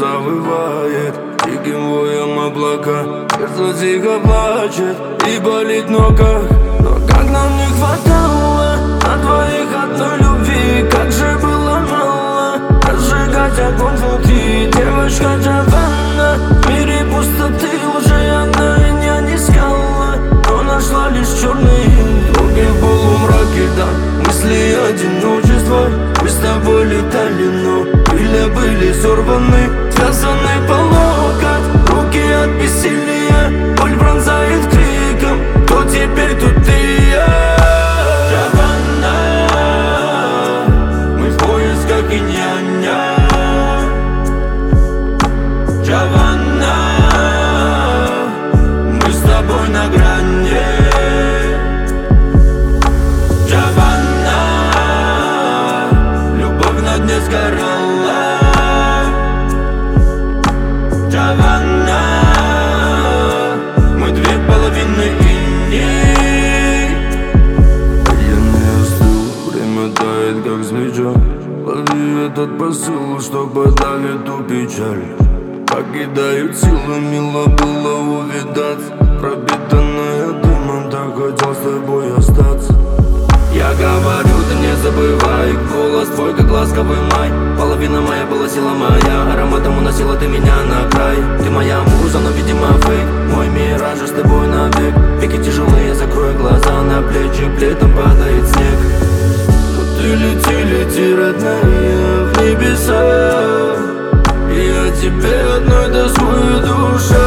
завывает диким воем облака. Сердце тихо плачет и болит в ногах. Но как нам не хватало на двоих одной любви, как же было мало разжигать огонь внутри. Девочка Джованна, в мире пустоты уже она меня не искала, но нашла лишь черный дороги в полумраке, да. Мысли одиночества, мы с тобой летали, но крылья были сорваны, связаны по локоть, руки от бессилия, боль пронзает криком: кто теперь тут и я? Джованна, мы в поисках инь-яня. Джованна, мы с тобой на грани. Джованна, любовь на дне сгорала. Джованна, мы две половины иней. Я не остыл, время тает как свеча. Лови этот посыл, что подавит эту печаль. Покидают силы, мило было увидаться. Пропитанная дымом, так хотел с тобой остаться. Я говорю, ты не забывай, голос твой, как ласковый май. Половина моя была сила моя, ароматом уносила ты меня на край. Ты моя муза, но видимо фейк, мой мираж с тобой навек. Веки тяжелые, закрой глаза, на плечи плетом падает снег. Но ты лети, лети, родная, в небеса. Я тебе одной тоскую душа.